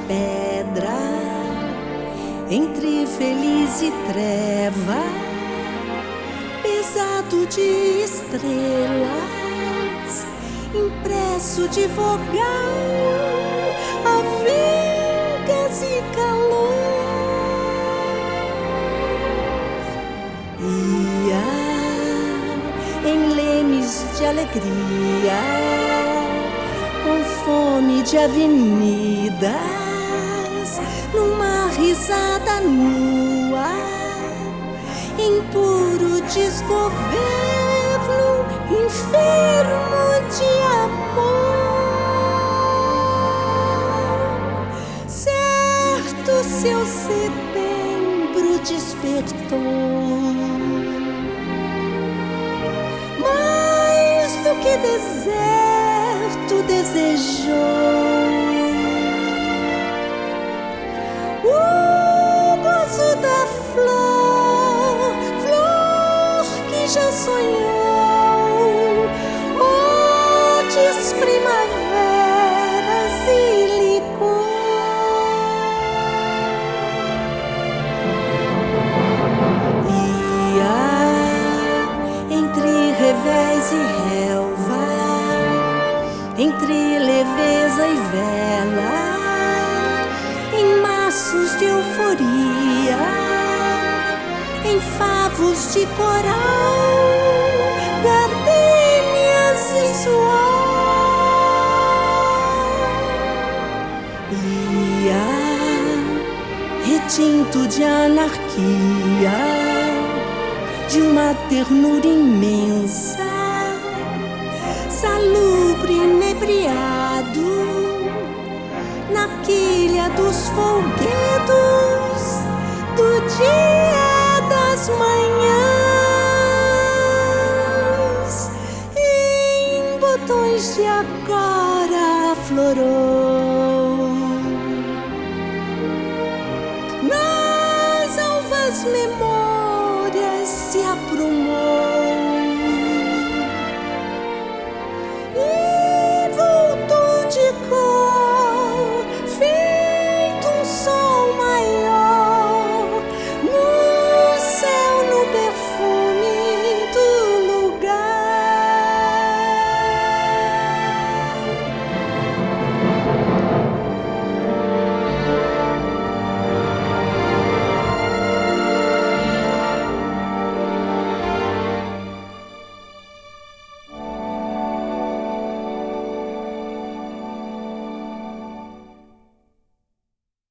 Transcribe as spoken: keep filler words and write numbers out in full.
pedra, entre feliz e treva, pesado de estrelas, impresso de vogal, avengas e calor. Ia em lemes de alegria, com fome de avenidas, numa risada nua, em puro desgoverno, enfermo de amor. Certo, seu setembro despertou mais do que deserto desejou. O gozo da flor, flor que já sonhou, odres, primaveras e licor. Ia entre revés e relva, entre leveza e vela, em maços de euforia, em favos de coral, gardênias e suor. Ia retinto de anarquia, de uma ternura imensa, salubre inebriado, na quilha dos folguedos do dia das manhãs, em botões de agora florou, nas alvas memórias